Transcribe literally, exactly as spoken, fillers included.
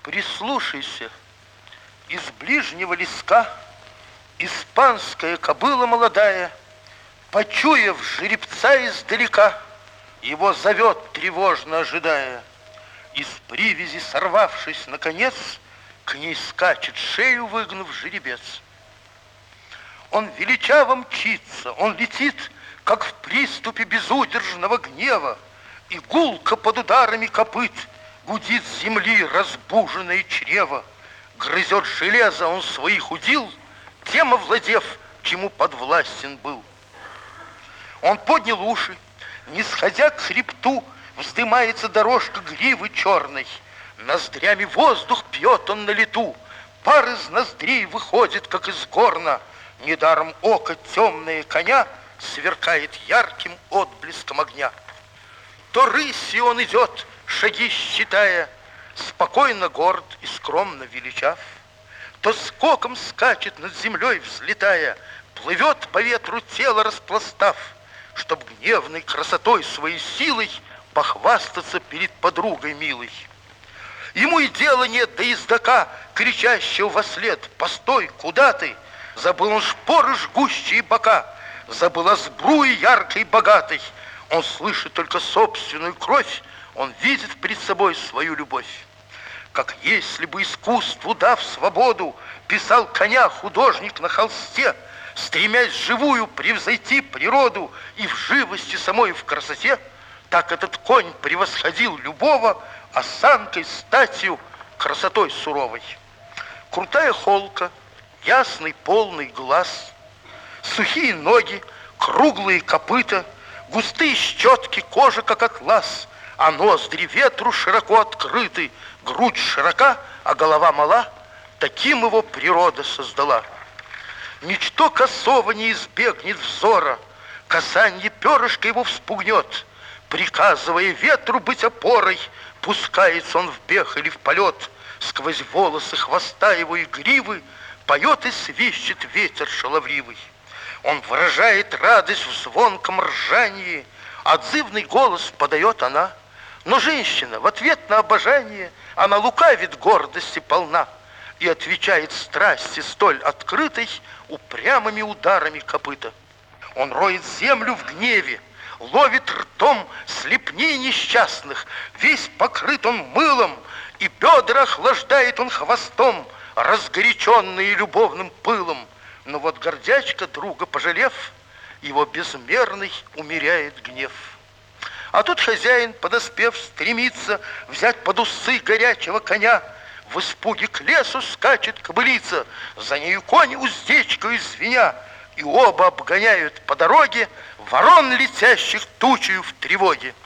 Прислушайся, из ближнего леска испанская кобыла молодая, почуяв жеребца издалека, его зовет, тревожно ожидая. Из привязи сорвавшись, наконец, к ней скачет, шею выгнув, жеребец. Он величаво мчится, он летит, как в приступе безудержного гнева, и гулко под ударами копыт гудит с земли разбуженное чрево. Грызет железо он своих удил, тем овладев, чему подвластен был. Он поднял уши, не сходя к хребту, вздымается дорожка гривы черной. Ноздрями воздух пьет он на лету, пар из ноздрей выходит, как из горна. Недаром око темное коня сверкает ярким отблеском огня. То рысью он идет, шаги считая, спокойно горд и скромно величав, то скоком скачет над землей, взлетая, плывет по ветру тело распластав, чтоб гневной красотой своей силой похвастаться перед подругой милой. Ему и дела нет до издока, кричащего вослед: «Постой, куда ты?» Забыл он шпоры жгущие бока, забыл о сбруе яркой и богатой. Он слышит только собственную кровь, он видит пред собой свою любовь. Как если бы искусству дав свободу, писал коня художник на холсте, стремясь живую превзойти природу и в живости самой, и в красоте, так этот конь превосходил любого осанкой, статью, красотой суровой. Крутая холка, ясный полный глаз, сухие ноги, круглые копыта, густые щетки, кожа как атлас, а ноздри ветру широко открыты, грудь широка, а голова мала. Таким его природа создала. Ничто косого не избегнет взора, касанье перышка его вспугнет. Приказывая ветру быть опорой, пускается он в бег или в полет. Сквозь волосы хвоста его и гривы поет и свищет ветер шаловливый. Он выражает радость в звонком ржании, отзывный голос подает она. Но женщина в ответ на обожание, она лукавит, гордости полна, и отвечает страсти столь открытой упрямыми ударами копыта. Он роет землю в гневе, ловит ртом слепней несчастных, весь покрыт он мылом, и бедра охлаждает он хвостом, разгоряченные любовным пылом. Но вот гордячка, друга пожалев, его безмерный умеряет гнев. А тут хозяин, подоспев, стремится взять под усы горячего коня. В испуге к лесу скачет кобылица, за нею конь уздечкою звеня, и оба обгоняют по дороге ворон, летящих тучею в тревоге.